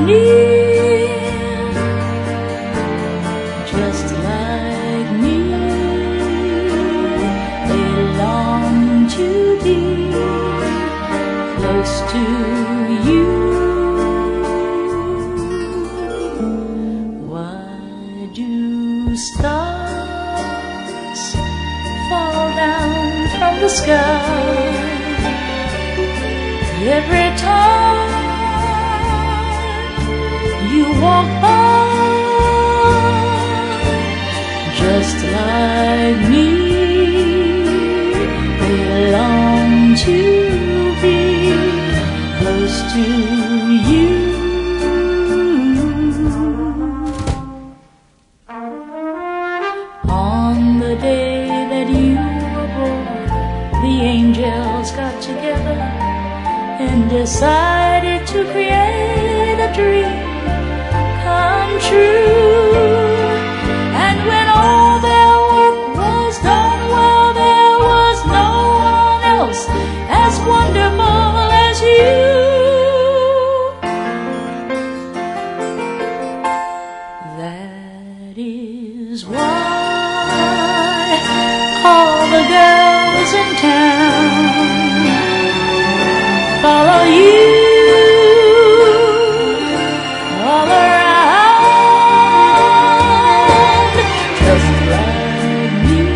near, just like me. They long to be close to you. Why do stars fall down from the sky every time you walk by? Just like me, they long to be close to you. On the day that you were born, the angels got together and decided to create a dream come true. And when all their work was done, well, there was no one else as wonderful as you. That is why all the girls in town follow you all around. Just like me,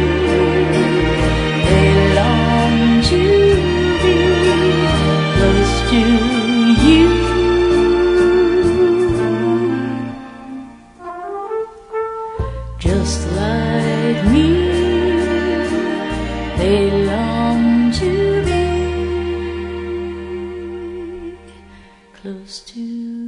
they long to be close to you. Just like me, they long to be close to